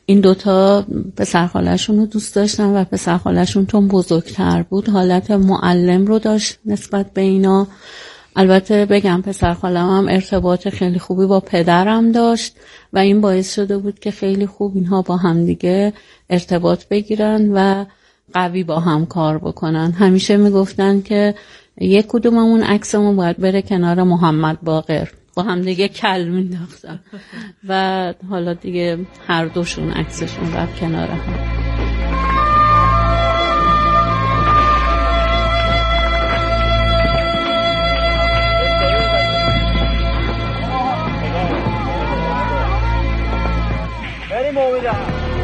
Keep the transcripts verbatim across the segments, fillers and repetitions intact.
این دوتا پسرخاله‌شون رو دوست داشتن و پسرخاله‌شون چون بزرگتر بود حالت معلم رو داشت نسبت به اینا. البته بگم پسرخاله‌م هم ارتباط خیلی خوبی با پدرم داشت و این باعث شده بود که خیلی خوب اینها با همدیگه ارتباط بگیرن و قوی با هم کار بکنن. همیشه میگفتن که یک کدوممون عکسمون باید بره کنار محمد باقر، با هم دیگه کل مینداختن و حالا دیگه هر دوشون عکسشون رفت کنار هم. بریم امیدم.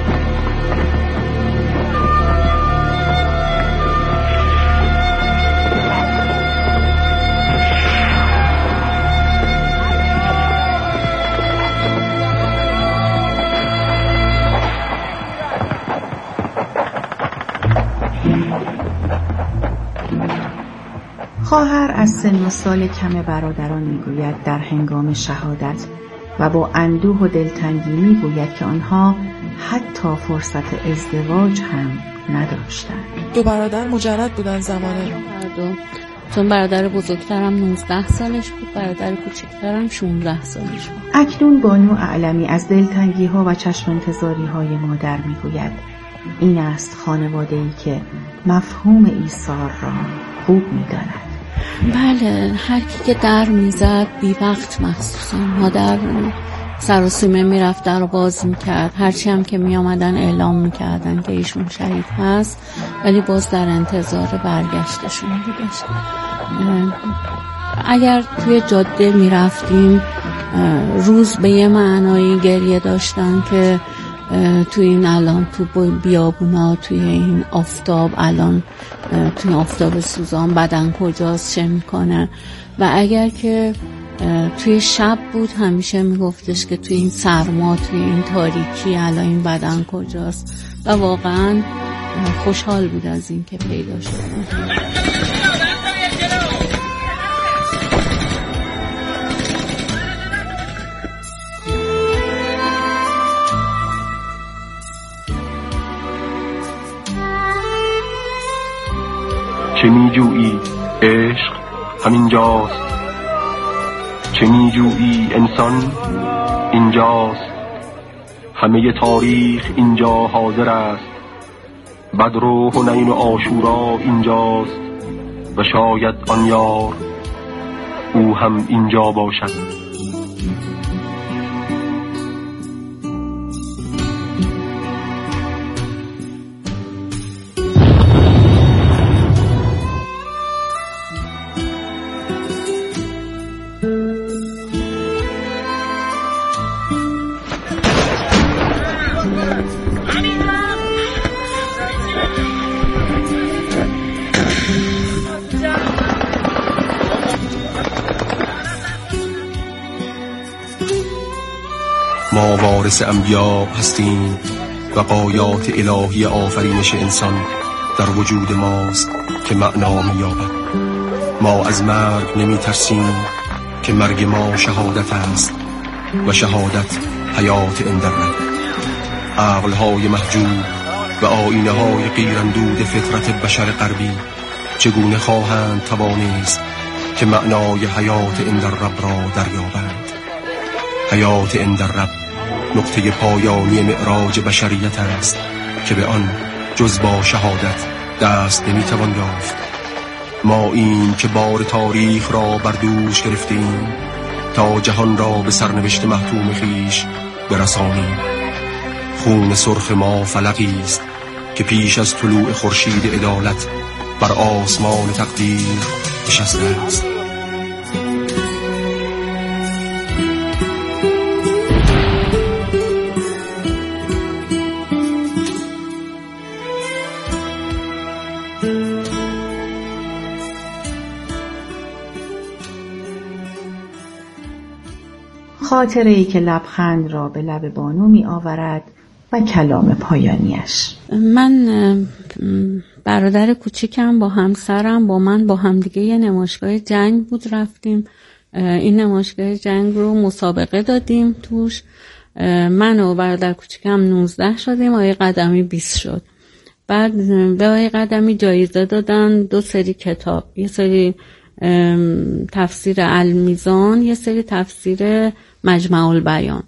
خواهر از سن و سال کم برادران میگوید در هنگام شهادت و با اندوه و دلتنگی میگوید که آنها حتی فرصت ازدواج هم نداشتند. دو برادر مجرد بودن زمانه دو. چون برادر بزرگترم نوزده سالش بود، برادر کوچکترم شانزده سالش بود. اکنون بانو اعلمی از دلتنگی ها و چشم انتظاری های مادر میگوید این است خانواده‌ای که مفهوم ایثار را خوب می‌داند. بله، هر کی که در میزد بی وقت مخصوصا مادر سر و سیمه میرفت در رو باز میکرد، هرچی هم که میامدن اعلام میکردن که ایشون شهید هست ولی باز در انتظار برگشتشون بودش. اگر توی جاده میرفتیم روز به یه معنایی گریه داشتن که توی این الان تو بیابونا توی این آفتاب الان توی آفتاب سوزان بدن کجاست چه میکنه، و اگر که توی شب بود همیشه میگفتش که توی این سرما توی این تاریکی الان این بدن کجاست و واقعا خوشحال بود از این که پیدا شد. چه میجویی عشق همینجاست، چه میجویی انسان اینجاست، همه تاریخ اینجا حاضر است، بدر و حنین و عاشورا اینجاست و شاید آن یار او هم اینجا باشد. ما وارث انبیا هستیم و غایات الهی آفرینش انسان در وجود ماست که معنا می‌یابد. ما از مرگ نمی ترسیم که مرگ ما شهادت است و شهادت حیات اندرد. عقل‌های محجوب و آیینه‌های غیراندود فطرت بشر غربی چگونه خواهند توانست که معنای حیات اندرب را دریابند؟ حیات اندرب نقطه پایانی معراج بشریت است که به آن جز با شهادت دست نمیتوان یافت. ما این که بار تاریخ را بر دوش گرفتیم تا جهان را به سرنوشت محتوم خیش برسانیم. خون سرخ ما فلقی است که پیش از طلوع خورشید عدالت بر آسمان تقدیر نشسته است. خاطره ای که لبخند را به لب بانو می آورد و کلام پایانیش. من برادر کوچیکم با همسرم با من با همدیگه یه نمایشگاه جنگ بود رفتیم. این نمایشگاه جنگ رو مسابقه دادیم توش من و برادر کوچیکم نوزده شدیم، آقای قدمی بیست شد. بعد به آقای قدمی جایزه دادن دو سری کتاب، یه سری تفسیر المیزان، یه سری تفسیر مجمع البیان.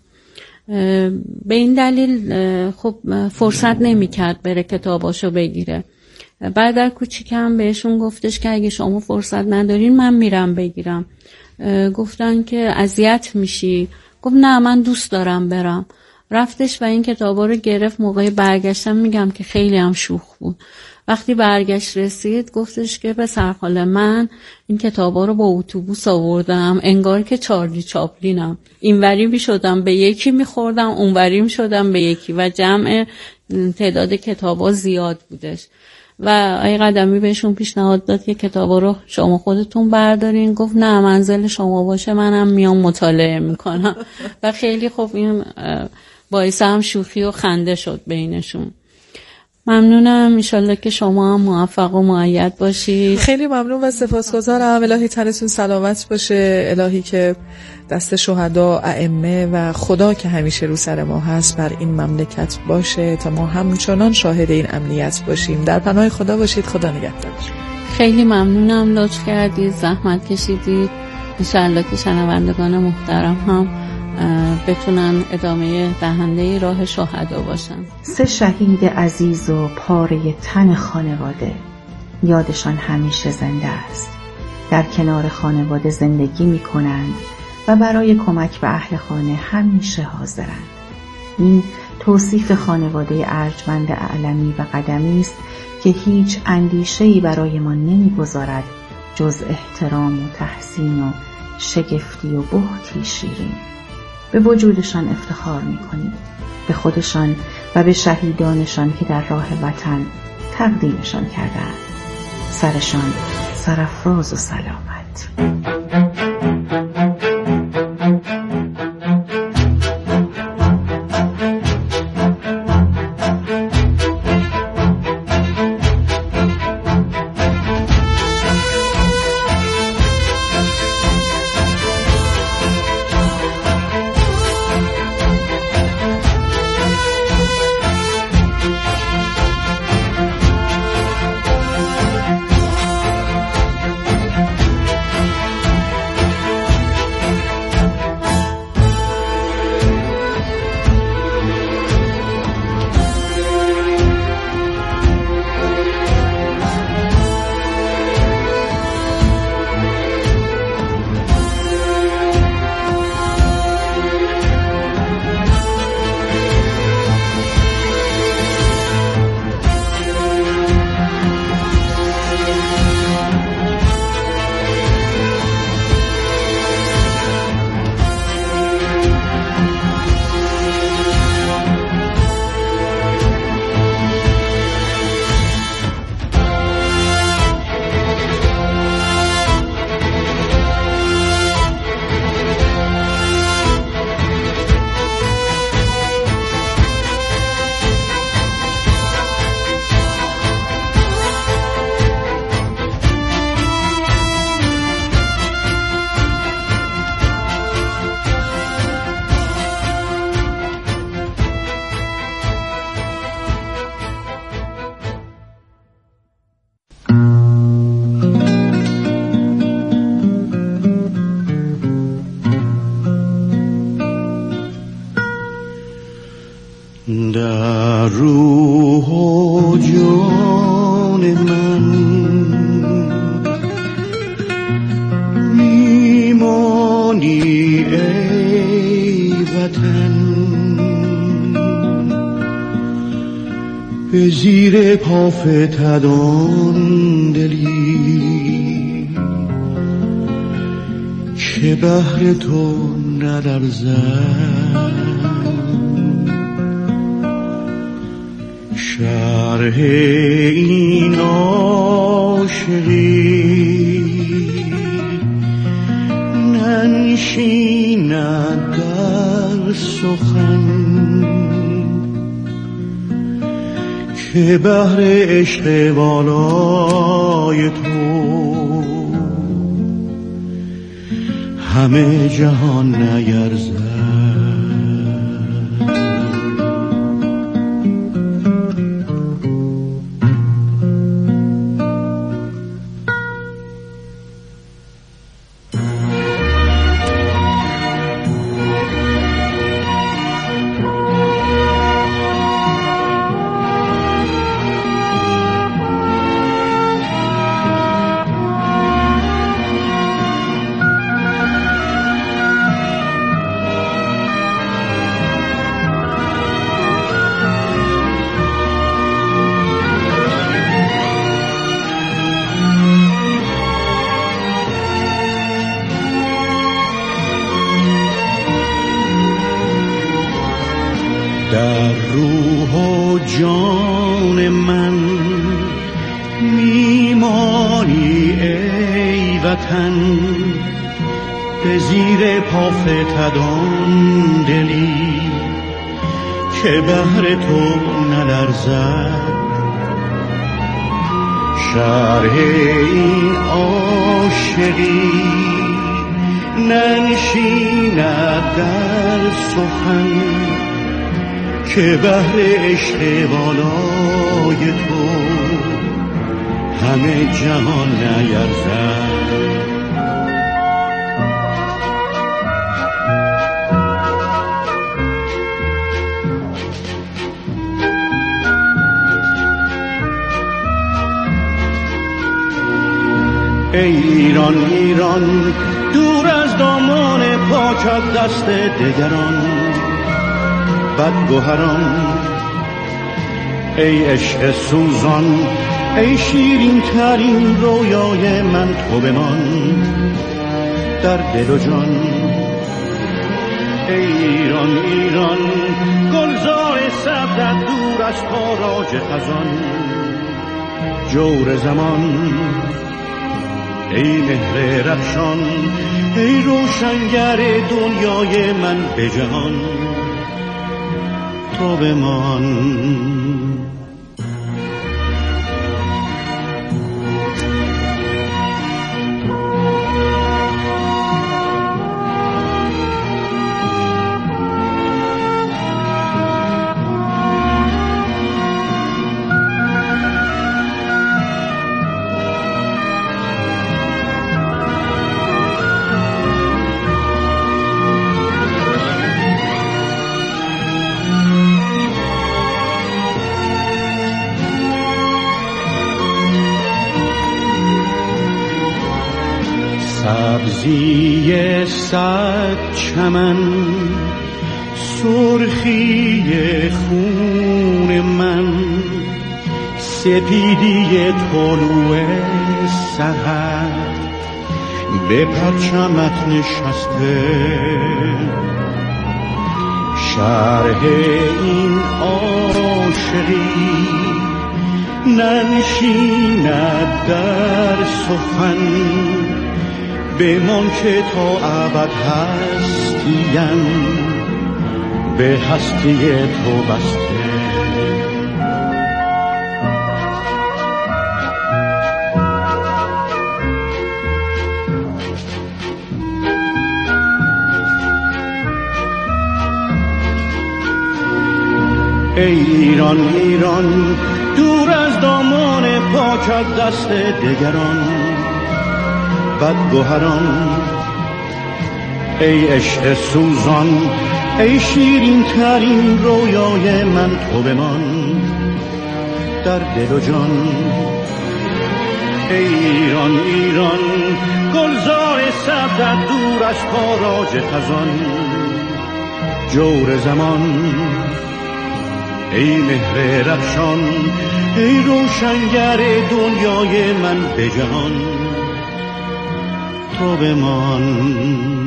به این دلیل خب فرصت نمی کرد بره کتاباشو بگیره. برادر کوچیکم بهشون گفتش که اگه شما فرصت ندارین من میرم بگیرم. گفتن که اذیت میشی. گفت نه من دوست دارم برم. رفتش و این کتابا رو گرفت. موقع برگشتم میگم که خیلی هم شوخ بود. وقتی برگشت رسید گفتش که پسر خاله من این کتابا رو با اتوبوس آوردم، انگار که چارلی چاپلینم، اینوری میشدم به یکی میخوردم اونوری میشدم به یکی و جمع تعداد کتابا زیاد بودش. و آقای قدمی بهشون پیشنهاد داد که کتابا رو شما خودتون بردارین. گفت نه منزل شما باشه منم میام مطالعه میکنم. و خیلی خوب این باعث هم شوخی و خنده شد بینشون. ممنونم، انشالله که شما هم موفق و مؤید باشید. خیلی ممنون و سپاسگزارم. الهی تنتون سلامت باشه، الهی که دست شهدا، ائمه و خدا که همیشه رو سر ما هست بر این مملکت باشه تا ما همچنان شاهد این امنیت باشیم. در پناه خدا باشید. خدا نگهدارتون. خیلی ممنونم، لطف کردید، زحمت کشیدید. انشالله که شنوندگان محترم هم بتونن ادامه دهنده راه شهدا باشن. سه شهید عزیز و پاره تن خانواده، یادشان همیشه زنده است. در کنار خانواده زندگی می کنند و برای کمک به اهل خانه همیشه حاضرند. این توصیف خانواده ارجمند اعلمی و قدمی است که هیچ اندیشه‌ای برای ما نمی‌گذارد جز احترام و تحسین و شگفتی و بهتی شیرین. به وجودشان افتخار می‌کنید، به خودشان و به شهیدانشان که در راه وطن تقدیمشان کردند. سرشان سرافراز و سلامت. در روح و جان من میمانی ای وطن، به زیر پا فتدان دلی که بهر تو ندرزد. شرح این عاشقی ننشیند در سخن که بهر عشق والای تو همه جهان نیرزد. روح و جان من میمانی ای وطن، به زیر پا فتدان دلی که بهر تو نلرزد. شرح این عاشقی ننشیند در سخن که بهر عشق بالای تو همه جهان نیرزد. ای ایران ایران دور از دامان پاکت دست دگران بدگوهران، ای عشق سوزان ای شیرین ترین رویای من تو بمان در دل و جان. ای ایران ایران گلزار سبزت دور از تاراج خزان جور زمان، ای مهر رخشان ای روشنگر دنیای من به جهان تو بمان. سبزی صد چمن سرخی خون من، سپیدی طلوع سحر به پرچمت نشسته. شرح این عاشقی ننشیند در سخن بمان که تا ابد هستیم به هستی تو بسته. ای ایران ایران دور از دامان پاکت دست دگران بدگوهران، ای عشق سوزان ای شیرین ترین رویای من تو بمان در دل و جان. ای ایران ایران گلزار سبزت دور از تاراج خزان جور زمان، ای مهر رخشان ای روشنگر دنیای من به جهان تو بمان.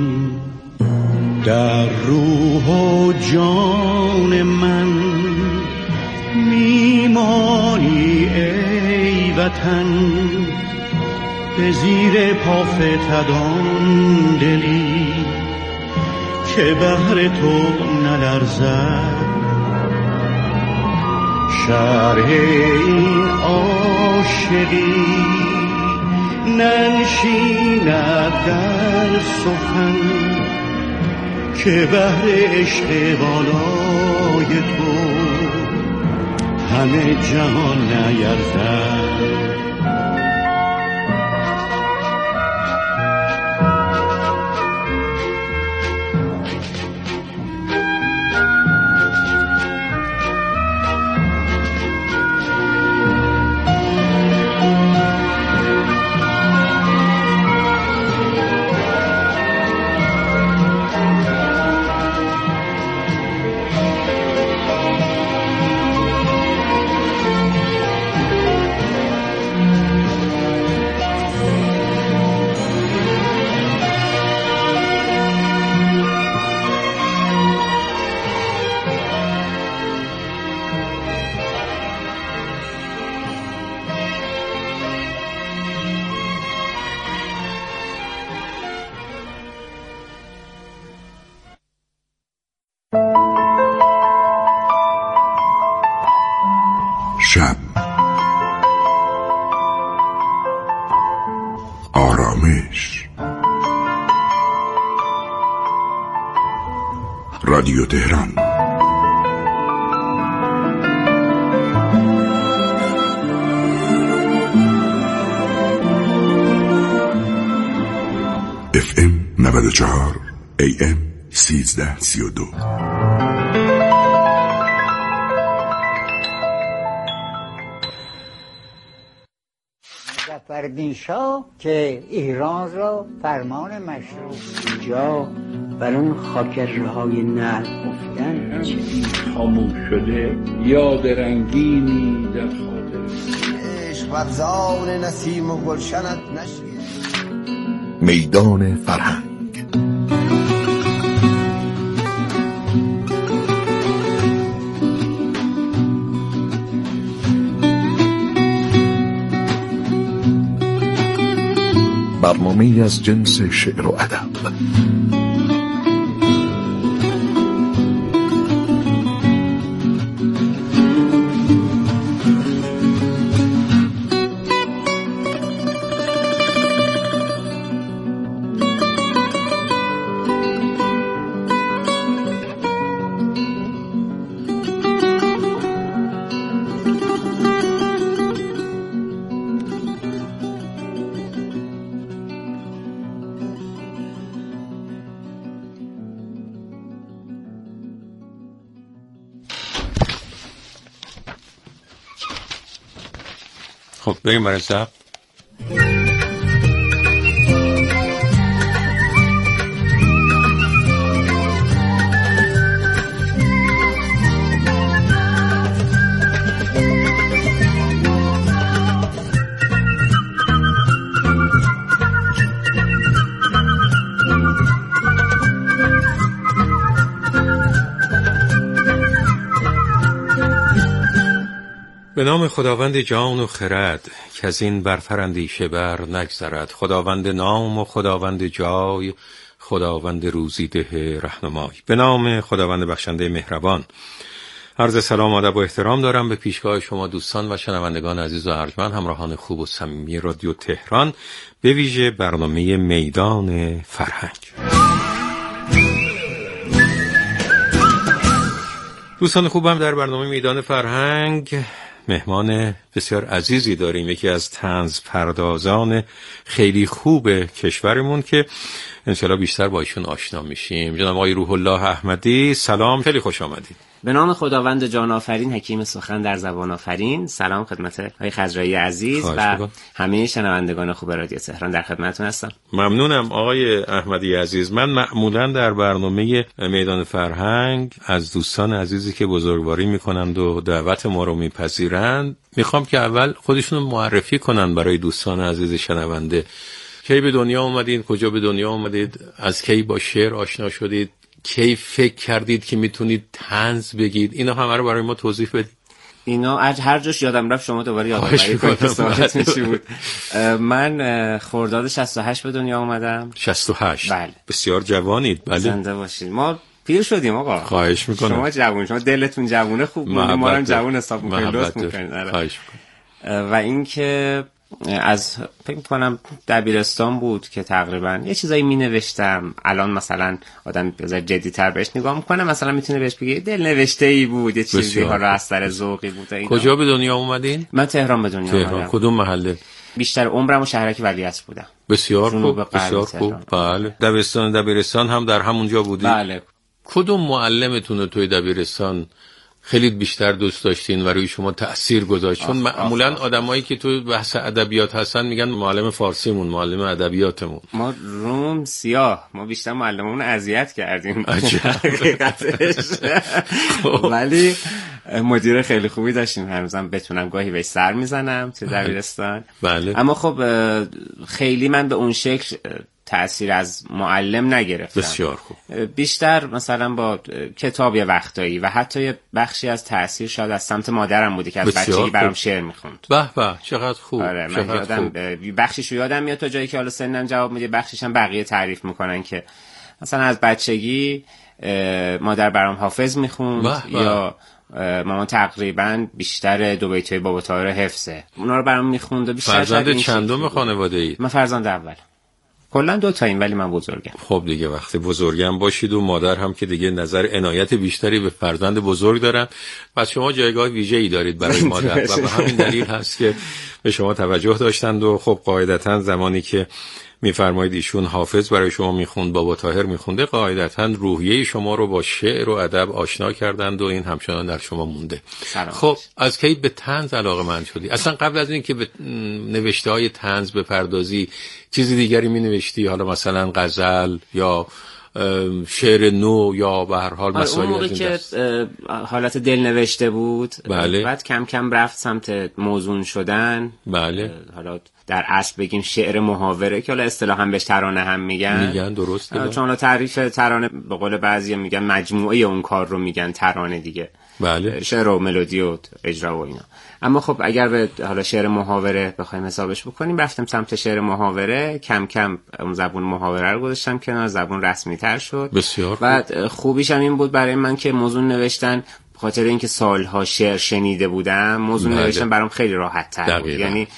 در روح و جان من میمانی ای وطن، به زیر پا فتدان دلی که بهر تو نلرزد. شرح این عاشقی ننشیند در سخن که بهر عشق بالای تو همه جهان نیرزد. شب، آرامش. رادیو تهران. اف ام نود و چهار، ای ام سیزده سی و دو. مظفرالدین شاه که ایران را فرمان مشروع جا بر اون خاکرهای نر گفتن خاموش شده یاد رنگینی در خاطر عشق ورزان نسیم و گلشنت نشید. میدان فرهنگ. برنامه‌ای از جنس شعر و ادب. خب بریم برای ضبط. به نام خداوند جان و خرد که از این برتر اندیشه بر نگذرد، خداوند نام و خداوند جای، خداوند روزی ده رهنمای. به نام خداوند بخشنده مهربان. عرض سلام و ادب و احترام دارم به پیشگاه شما دوستان و شنوندگان عزیز و ارجمند، همراهان خوب و صمیمی رادیو تهران، به ویژه برنامه میدان فرهنگ. دوستان خوبم، در برنامه میدان فرهنگ مهمان بسیار عزیزی داریم، یکی از طنز پردازان خیلی خوب کشورمون که انشالله بیشتر با ایشون آشنا میشیم. جناب آقای روح الله احمدی، سلام، خیلی خوش آمدید. به نام خداوند جان آفرین، حکیم سخن در زبان آفرین. سلام خدمت آقای خضرایی عزیز و همه شنوندگان خوب رادیو تهران، در خدمتتون هستم. ممنونم آقای احمدی عزیز. من معمولا در برنامه میدان فرهنگ از دوستان عزیزی که بزرگواری میکنند و دعوت ما رو میپذیرند میخوام که اول خودشون رو معرفی کنن برای دوستان عزیز شنونده. کی به دنیا اومدید؟ کجا به دنیا اومدید؟ از کی با شعر آشنا شدید؟ کی فکر کردید که میتونید طنز بگید؟ اینا همه رو برای ما توضیح بدید. اینا هر جاش یادم رفت شما دوباره یادآوری کنید سوالتون چی بود. من خرداد شصت و هشت به دنیا اومدم. شصت و هشت. بله. بسیار جوانید. بله. زنده باشید. ما پیر شدیم آقا. خواهش میکنم. شما جوون، شما دلتون جوونه، خوب بود، ما هم جوون حساب میکنید، لطف میکنید. خواهش میکنم. و اینکه از فکر میکنم دبیرستان بود که تقریبا یه چیزایی می نوشتم. الان مثلا آدم بذار جدی‌تر بهش نگاه میکنه، مثلا میتونه بهش بگه دل نوشته ای بود، یه چیزی ها را از سر ذوقی بود. کجا به دنیا اومدین؟ من تهران به دنیا تهران. اومدم. کدوم محله؟ بیشتر عمرم و شهرک ولیعصر بودم. بسیار خوب، بسیار خوب. بله. دبیرستان دبیرستان هم در همونجا بودید؟ بله. کدوم معلمتون رو توی دبیرستان خیلی بیشتر دوست داشتین و روی شما تأثیر گذاشت؟ چون معمولا آدمایی که تو بحث ادبیات هستن میگن معلم فارسیمون، معلم ادبیاتمون. ما روم سیاه، ما بیشتر معلممون اذیت کردیم. ولی مدیر خیلی خوبی داشتیم، هنوزم بتونم گاهی بهش سر میزنم تو دبیرستان. بله. اما خب خیلی من به اون شکل تأثیر از معلم نگرفتم. بسیار خوب. بیشتر مثلا با کتاب یه وقتایی و حتی یه بخشی از تأثیر شاید از سمت مادرم بودی که از بچگی برام شعر میخوند. به به چقدر خوب. آره من یادم بخشیشو یادم میاد تا جایی که حالا سنم جواب میده، بخشیش هم بقیه تعریف میکنن که مثلا از بچگی مادر برام حافظ میخوند یا مامان تقریبا بیشتر دو بیتای بابا طاهر حفظه، اونا رو برام میخوند و بیشتر. فرزند چندم خانواده اید؟ من فرزند اول. کلا دو تاییم ولی من بزرگم. خب دیگه وقتی بزرگم باشید و مادر هم که دیگه نظر عنایت بیشتری به فرزند بزرگ دارن، پس شما جایگاه ویژه‌ای دارید برای مادر و به همین دلیل هست که به شما توجه داشتند. و خب قاعدتاً زمانی که میفرمایید ایشون حافظ برای شما میخوند، بابا طاهر میخونده، قاعدتاً روحیه شما رو با شعر و ادب آشنا کردند و این همچنان در شما مونده. خب از کی به طنز علاقه‌مند شدی؟ اصلا قبل از این که به نوشته‌های طنز بپردازی چیزی دیگری مینوشتی؟ حالا مثلا غزل یا شعر نو یا به هر حال مسائلی از این دست؟ اون موقع که حالت دل نوشته بود، بله. بعد کم کم رفت سمت موزون شدن. بله. حالا در اصل بگیم شعر محاوره که حالا اصطلاحاً بهش ترانه هم میگن. میگن درسته. چون حالا تعریف ترانه به قول بعضیا میگن مجموعه اون کار رو میگن ترانه دیگه. بله. شعر و ملودی و اجرا و اینا. اما خب اگر به حالا شعر محاوره بخوایم حسابش بکنیم، رفتم سمت شعر محاوره، کم کم اون زبون محاوره رو گذاشتم کنار، زبون رسمی تر شد. بسیار. بعد خوبیش هم این بود برای من که موضوع نوشتن، به خاطر اینکه سالها شعر شنیده بودم، موضوع بله. نوشتن برام خیلی راحت تر بود. یعنی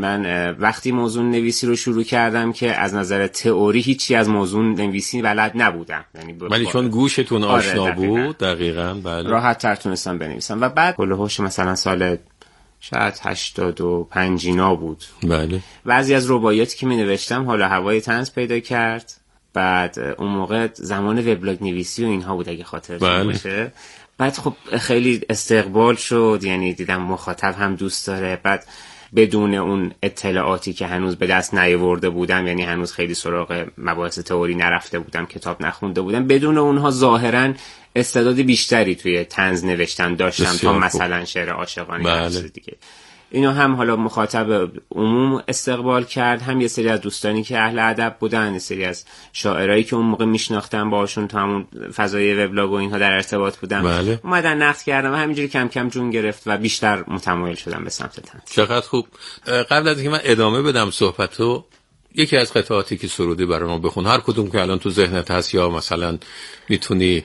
من وقتی موضوع نویسی رو شروع کردم که از نظر تئوری هیچی از موضوع نویسی بلد نبودم، یعنی ولی چون گوشتون آشنا آره بود دقیقاً بله راحت تر تونستم بنویسم. و بعد هولوحش مثلا سال شاید هشتاد و پنج اینا بود، بله، بعضی از رباعیاتی که می نوشتم حالا هوای طنز پیدا کرد. بعد اون موقع زمان وبلاگ نویسی و اینها بود اگه خاطرتون بله. باشه. بعد خب خیلی استقبال شد، یعنی دیدم مخاطب هم دوست داره. بعد بدون اون اطلاعاتی که هنوز به دست نیاورده بودم، یعنی هنوز خیلی سراغ مباحث تئوری نرفته بودم، کتاب نخونده بودم، بدون اونها ظاهرا استعداد بیشتری توی طنز نوشتن داشتم تا مثلا شعر عاشقانه بله. دیگه. اینو هم حالا مخاطب عموم استقبال کرد، هم یه سری از دوستانی که اهل ادب بودن، یه سری از شاعرایی که اون موقع میشناختم باهاشون تا همون فضای وبلاگ و اینها در ارتباط بودم بله. اومدن نقد کردم و همینجوری کم کم جون گرفت و بیشتر متمایل شدم به سمت طنز. چقدر خوب. قبل از اینکه من ادامه بدم صحبتو، یکی از قطعاتی که سرودی برای ما بخون، هر کدوم که الان تو ذهنت هست یا مثلا میتونی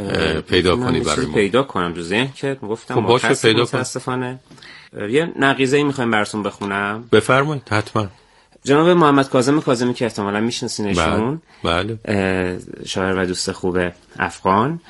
پیدا کنی برای ما. پیدا کنم تو ذهن که گفتم خب باشه پیدا کن. متاسفانه یه نقیضه‌ای میخوایم براتون بخونم. بفرمایید حتما. جناب محمد کاظم کاظمی که احتمالاً میشناسینشون، بله شاعر و دوست خوب افغان،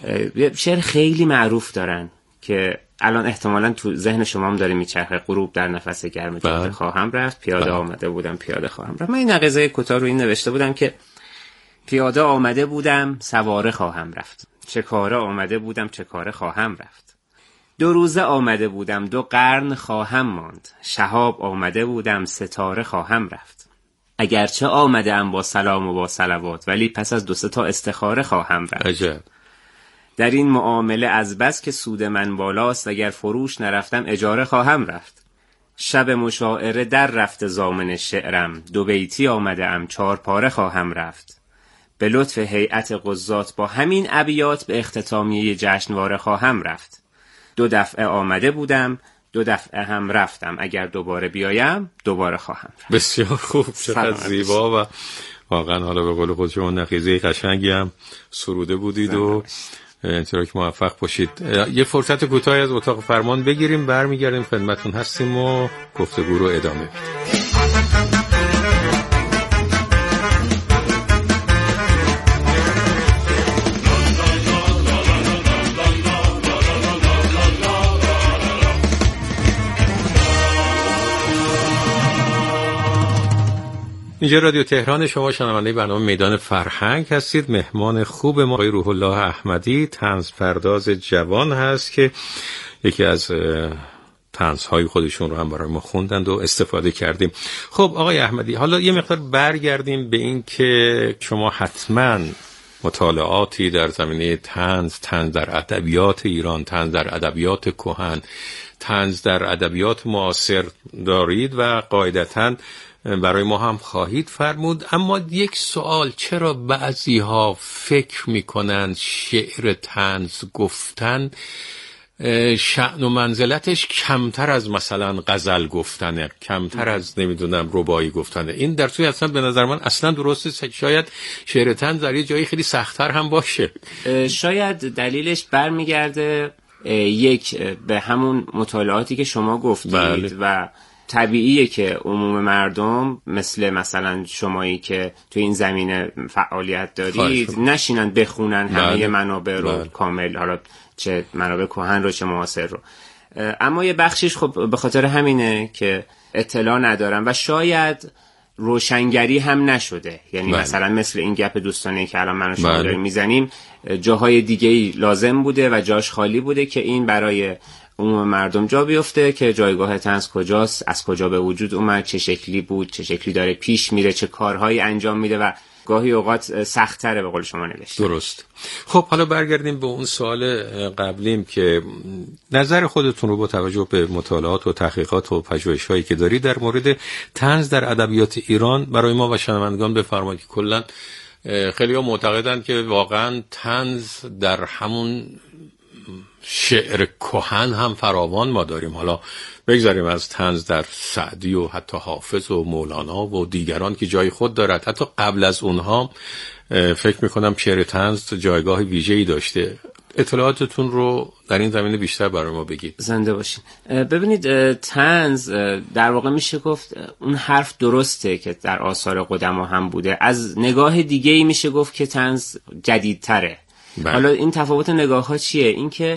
یه شعر خیلی معروف دارن که الان احتمالاً تو ذهن شما هم داره میچرخه: غروب در نفس گرم جاده خواهم رفت، پیاده بله. آمده بودم پیاده خواهم رفت. من این نقیضه کوتاه رو این نوشته بودم که پیاده آمده بودم سواره خواهم رفت، چه کاره آمده بودم چه کاره خواهم رفت، دو روزه آمده بودم دو قرن خواهم ماند، شهاب آمده بودم ستاره خواهم رفت، اگرچه آمده ام با سلام و با صلوات، ولی پس از دو سه تا استخاره خواهم رفت. عجب. در این معامله از بس که سود من بالاست، اگر فروش نرفتم اجاره خواهم رفت، شب مشاعره در رفت زامن شعرم، دو بیتی آمده ام چهار پاره خواهم رفت، به لطف هیئت قضات با همین ابیات به اختتامیه جشنواره خواهم رفت، دو دفعه آمده بودم دو دفعه هم رفتم، اگر دوباره بیایم دوباره خواهم رفت. بسیار خوب، چقدر زیبا و واقعا حالا به قول خود شما نقیضه قشنگی هم سروده بودید و انشالله که موفق باشید. یه فرصت کوتاهی از اتاق فرمان بگیریم، برمیگردیم خدمتتون هستیم و گفتگو رو ادامه بدیم. اینجا رادیو تهران، شما شنونده برنامه میدان فرهنگ هستید. مهمان خوب ما آقای روح الله احمدی، طنز پرداز جوان هست که یکی از طنزهای خودشون رو هم برای ما خوندند و استفاده کردیم. خب آقای احمدی، حالا یه مقدار برگردیم به این که شما حتما مطالعاتی در زمینه طنز، طنز در ادبیات ایران، طنز در ادبیات کهن، طنز در ادبیات معاصر دارید و قاعدتاً برای ما هم خواهید فرمود. اما یک سوال: چرا بعضی ها فکر میکنند شعر طنز گفتن شأن و منزلتش کمتر از مثلا غزل گفتنه، کمتر از نمیدونم رباعی گفتنه؟ این در صورتی اصلا به نظر من اصلا درسته. شاید شعر طنز در یه جایی خیلی سخت‌تر هم باشه. شاید دلیلش برمیگرده یک به همون مطالعاتی که شما گفتید بله. و طبیعیه که عموم مردم مثل مثلا شمایی که تو این زمینه فعالیت دارید نشینن بخونن همه بله. منابع رو بله. کامل، حالا چه منابع کهن رو چه معاصر رو. اما یه بخشش خب به خاطر همینه که اطلاع ندارن و شاید روشنگری هم نشده، یعنی بله. مثلا مثل این گپ دوستانه که الان من و شما بله. داریم میزنیم، جاهای دیگه‌ای لازم بوده و جاش خالی بوده که این برای عموم مردم جا بیفته که جایگاه طنز کجاست، از کجا به وجود اومد، چه شکلی بود، چه شکلی داره پیش میره، چه کارهایی انجام میده و گاهی اوقات سخت‌تره به قول شما نوشته. درست. خب حالا برگردیم به اون سوال قبلیم که نظر خودتون رو با توجه به مطالعات و تحقیقات و پژوهش‌هایی که داری در مورد طنز در ادبیات ایران برای ما و شنوندگان بفرمایید که کلاً خیلی‌ها معتقدند که واقعاً طنز در همون شعر کهن هم فراوان ما داریم. حالا بگذاریم از طنز در سعدی و حتی حافظ و مولانا و دیگران که جای خود دارد، حتی قبل از اونها فکر میکنم شعر طنز جایگاه ویژه‌ای داشته. اطلاعاتتون رو در این زمینه بیشتر برای ما بگید. زنده باشین. ببینید طنز در واقع میشه گفت اون حرف درسته که در آثار قدما هم بوده، از نگاه دیگه‌ای میشه گفت که طنز جدیدتره. بله. حالا این تفاوت نگاه ها چیه؟ این که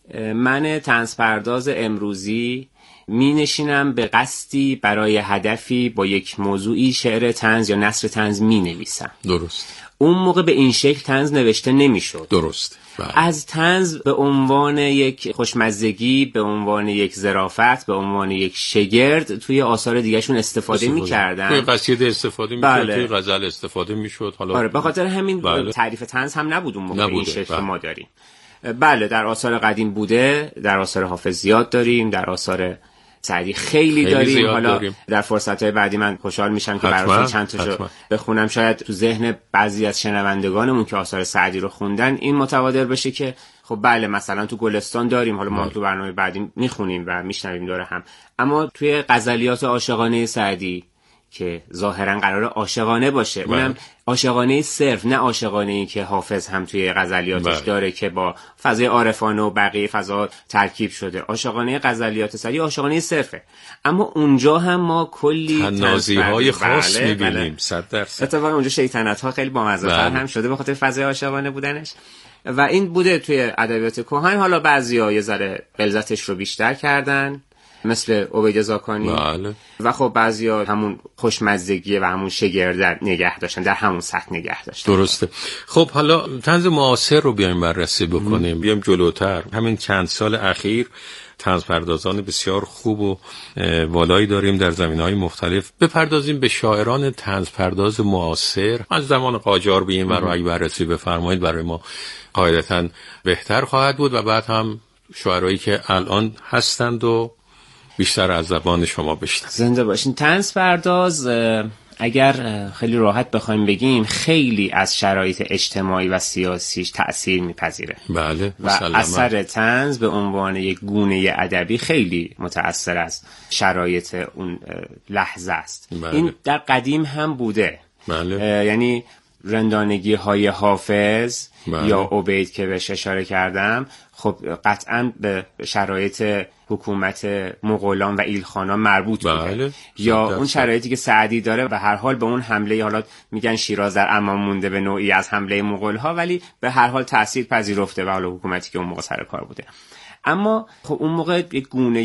من طنز پرداز امروزی می نشینم به قصدی برای هدفی با یک موضوعی شعر طنز یا نثر طنز می نویسم. درست. اون موقع به این شکل طنز نوشته نمی شد. درست. بله. از طنز به عنوان یک خوشمزگی، به عنوان یک ظرافت، به عنوان یک شگرد توی آثار دیگه‌شون استفاده, استفاده. می‌کردن. توی قصیده استفاده می‌شد، بله. توی غزل استفاده می‌شد. حالا آره، به خاطر همین بله. تعریف طنز هم نبود اون موقع این شکل بله. ما داریم. بله، در آثار قدیم بوده، در آثار حافظ زیاد داریم، در آثار سعدی خیلی, خیلی داریم. حالا داریم. در فرصت‌های بعدی من خوشحال میشم که براتون چند تاشو بخونم، شاید تو ذهن بعضی از شنوندگانمون که آثار سعدی رو خوندن این متبادر بشه که خب بله مثلا تو گلستان داریم، حالا ما تو برنامه بعدی میخونیم و میشنویم داره هم. اما توی غزلیات عاشقانه سعدی که ظاهرا قراره عاشقانه باشه، بله. اونم عاشقانه صرف، نه عاشقانه‌ای که حافظ هم توی غزلیاتش بله. داره که با فضای عارفانه و بقیه فضا ترکیب شده. عاشقانه غزلیات سعدی عاشقانه صرفه، اما اونجا هم ما کلی تنازی‌های خاص بله. می‌بینیم. صد درصد اتفاقا اونجا شیطنت‌ها خیلی بامزه‌تر بله. هم شده به خاطر فضای عاشقانه بودنش و این بوده توی ادبیات کهن. حالا بعضی‌ها یه ذره غلظتش رو بیشتر کردن مثل عبید زاکانی بله. و خب بعضیا همون خوشمزگی و همون شگرد نگه داشتن، در همون سطح نگه داشتن. درسته. خب حالا طنز معاصر رو بیایم بررسی بکنیم. م. بیایم جلوتر. همین چند سال اخیر طنز پردازان بسیار خوب و والایی داریم در زمینه‌های مختلف. بپردازیم به شاعران طنز پرداز معاصر از زمان قاجار به این ور اگه بررسی بفرمایید برای ما قاعدتاً بهتر خواهد بود و بعد هم شاعرایی که الان هستند و بیشتر از زبان شما بشنویم. زنده باشین. طنز پرداز اگر خیلی راحت بخوایم بگیم خیلی از شرایط اجتماعی و سیاسیش تأثیر میپذیره. بله. و اثر طنز به عنوان یک گونه ادبی خیلی متأثر از شرایط اون لحظه است. بله. این در قدیم هم بوده. بله. یعنی رندانگی های حافظ بله. یا عبید که بهش اشاره کردم خب قطعاً به شرایط حکومت مغولان و ایلخانان مربوط بله. بوده. یا اون شرایطی که سعدی داره به هر حال به اون حمله، حالا میگن شیراز در امان مونده به نوعی از حمله مغول‌ها، ولی به هر حال تأثیر پذیرفته و حالا حکومتی که اون موقع سر کار بوده. اما خب اون موقع یک گونه